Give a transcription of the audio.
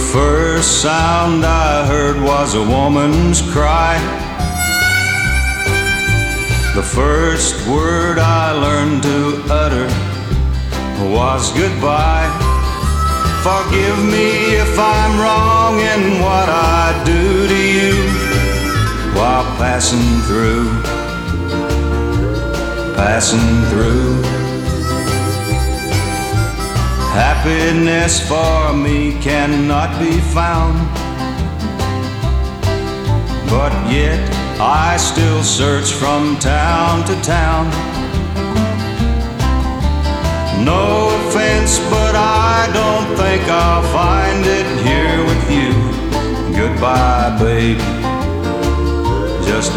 First sound I heard was a woman's cry. The first word I learned to utter was goodbye. Forgive me if I'm wrong in what I do to you while passing through. Happiness for me cannot be found, but yet I still search from town to town. No offense, but I don't think I'll find it here with you. Goodbye, baby, just